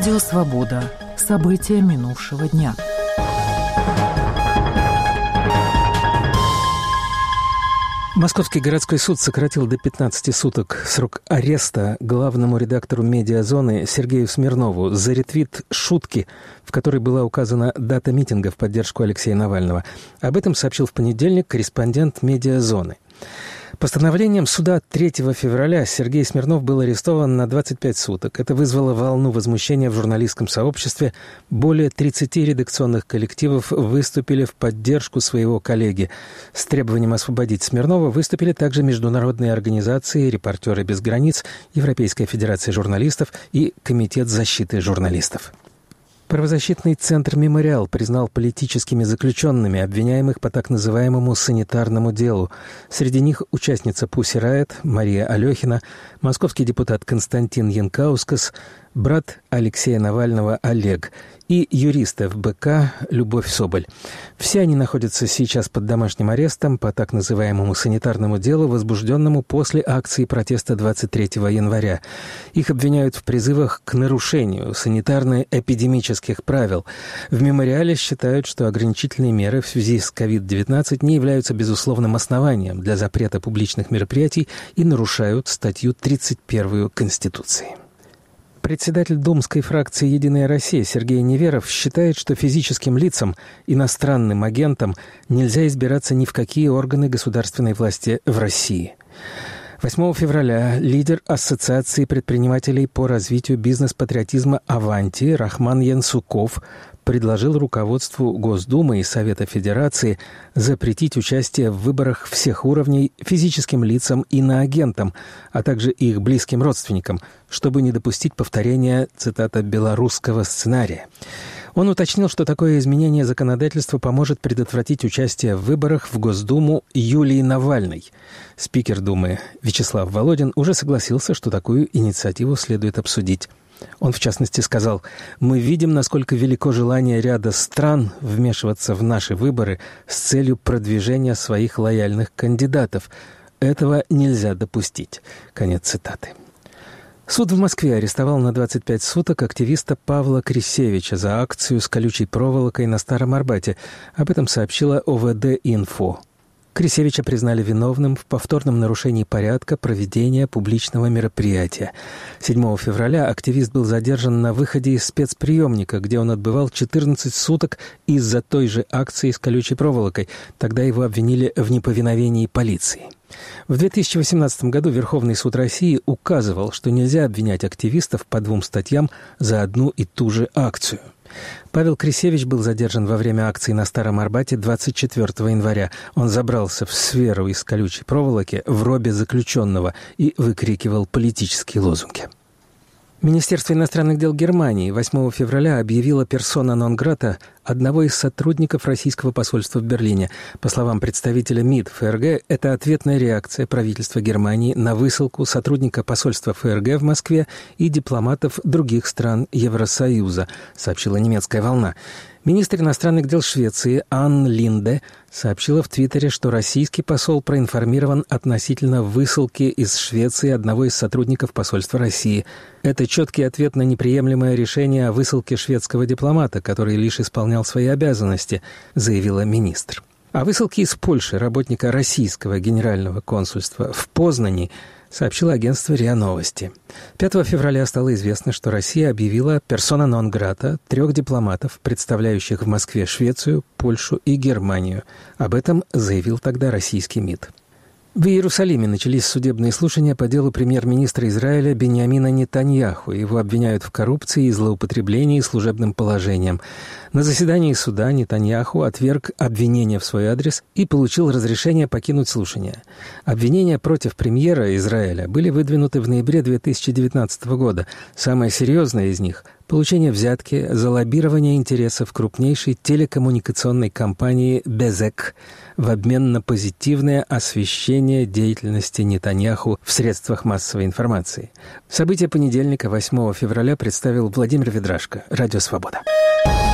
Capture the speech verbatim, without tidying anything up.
Радио «Свобода». События минувшего дня. Московский городской суд сократил до пятнадцати суток срок ареста главному редактору «Медиазоны» Сергею Смирнову за ретвит шутки, в которой была указана дата митинга в поддержку Алексея Навального. Об этом сообщил в понедельник корреспондент «Медиазоны». Постановлением суда третьего февраля Сергей Смирнов был арестован на двадцать пять суток. Это вызвало волну возмущения в журналистском сообществе. Более тридцати редакционных коллективов выступили в поддержку своего коллеги. С требованием освободить Смирнова выступили также международные организации «Репортеры без границ», Европейская федерация журналистов и Комитет защиты журналистов. Правозащитный центр «Мемориал» признал политическими заключенными обвиняемых по так называемому санитарному делу. Среди них участница Pussy Riot Мария Алехина, московский депутат Константин Янкаускас, брат Алексея Навального Олег и юрист эф бэ ка Любовь Соболь. Все они находятся сейчас под домашним арестом по так называемому санитарному делу, возбужденному после акции протеста двадцать третьего января. Их обвиняют в призывах к нарушению санитарно-эпидемических правил. В «Мемориале» считают, что ограничительные меры в связи с ковид девятнадцать не являются безусловным основанием для запрета публичных мероприятий и нарушают статью тридцать первую Конституции. Председатель думской фракции «Единая Россия» Сергей Неверов считает, что физическим лицам, иностранным агентам нельзя избираться ни в какие органы государственной власти в России. восьмого февраля лидер Ассоциации предпринимателей по развитию бизнес-патриотизма «Аванти» Рахман Янсуков предложил руководству Госдумы и Совета Федерации запретить участие в выборах всех уровней физическим лицам и иноагентам, а также их близким родственникам, чтобы не допустить повторения, цитата, «белорусского сценария». Он уточнил, что такое изменение законодательства поможет предотвратить участие в выборах в Госдуму Юлии Навальной. Спикер Думы Вячеслав Володин уже согласился, что такую инициативу следует обсудить. Он, в частности, сказал: «Мы видим, насколько велико желание ряда стран вмешиваться в наши выборы с целью продвижения своих лояльных кандидатов. Этого нельзя допустить». Конец цитаты. Суд в Москве арестовал на двадцать пять суток активиста Павла Крисевича за акцию с колючей проволокой на Старом Арбате. Об этом сообщила о вэ дэ-инфо. Крисевича признали виновным в повторном нарушении порядка проведения публичного мероприятия. седьмого февраля активист был задержан на выходе из спецприемника, где он отбывал четырнадцать суток из-за той же акции с колючей проволокой. Тогда его обвинили в неповиновении полиции. В две тысячи восемнадцатом году Верховный суд России указывал, что нельзя обвинять активистов по двум статьям за одну и ту же акцию. Павел Крисевич был задержан во время акции на Старом Арбате двадцать четвёртого января. Он забрался в сферу из колючей проволоки в робе заключенного и выкрикивал политические лозунги. Министерство иностранных дел Германии восьмого февраля объявило персона нон-грата одного из сотрудников российского посольства в Берлине. По словам представителя МИД эф эр гэ, это ответная реакция правительства Германии на высылку сотрудника посольства эф эр гэ в Москве и дипломатов других стран Евросоюза, сообщила немецкая «Волна». Министр иностранных дел Швеции Анн Линде сообщила в Твиттере, что российский посол проинформирован относительно высылки из Швеции одного из сотрудников посольства России. Это четкий ответ на неприемлемое решение о высылке шведского дипломата, который лишь исполнял свои обязанности, заявила министр. О высылке из Польши работника российского генерального консульства в Познани сообщило агентство РИА Новости. пятого февраля стало известно, что Россия объявила персона нон-грата трех дипломатов, представляющих в Москве Швецию, Польшу и Германию. Об этом заявил тогда российский МИД. В Иерусалиме начались судебные слушания по делу премьер-министра Израиля Биньямина Нетаньяху. Его обвиняют в коррупции и злоупотреблении служебным положением. На заседании суда Нетаньяху отверг обвинения в свой адрес и получил разрешение покинуть слушания. Обвинения против премьера Израиля были выдвинуты в ноябре две тысячи девятнадцатого года. Самое серьезное из них – получение взятки за лоббирование интересов крупнейшей телекоммуникационной компании «Безек» в обмен на позитивное освещение деятельности Нетаньяху в средствах массовой информации. События понедельника, восьмого февраля, представил Владимир Ведрашко, Радио «Свобода».